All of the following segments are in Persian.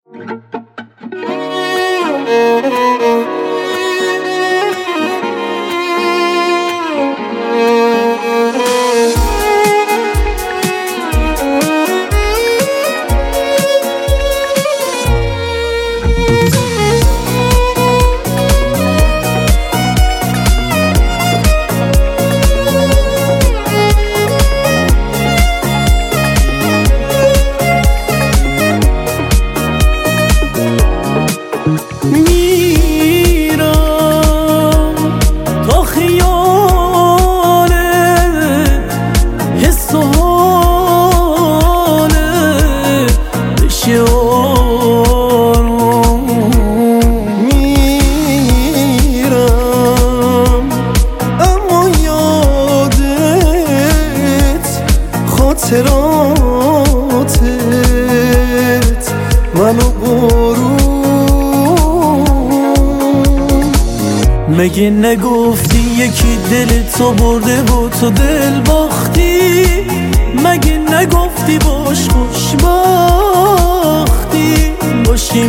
خاطراتت منو برون. مگه نگفتی یکی دل تو برده و تو دل باختی؟ مگه نگفتی باش خوشبختی؟ باشی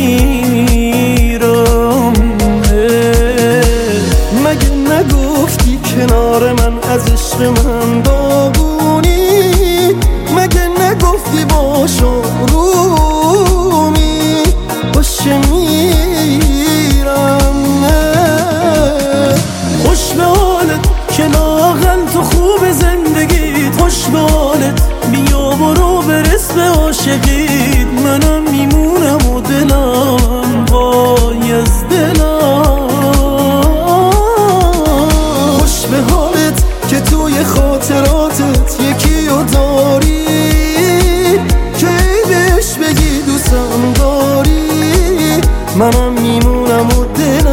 میرم. مگه نگفتی کنار من از عشق من داغونی؟ مگه نگفتی باش رومی باشه میرم. خوش به حالت که لااقل تو خوب زندگیت، خوش به حالت بیا برو برس به عاشقیت. منم میمونم و دلم وای از دلم. خوش به حالت که توی خاطراتت یکی رو داری که بهش بگی دوستم داری. منم میمونم و دلم